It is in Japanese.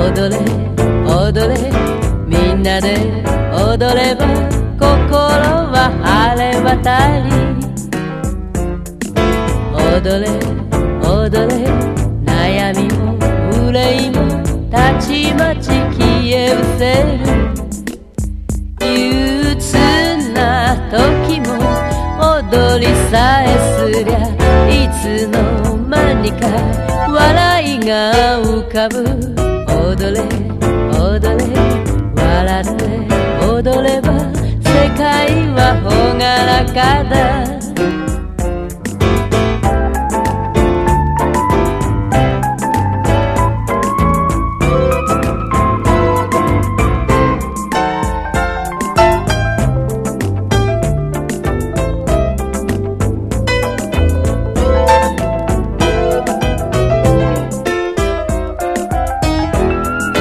踊れ踊れみんなで踊れば心は晴れ渡り、踊れ踊れ悩みも憂いもたちまち消え失せる、憂鬱な時も踊りさえすりゃいつの間にか笑いが浮かぶ、踊れ踊れ笑って踊れば世界は朗らかだ。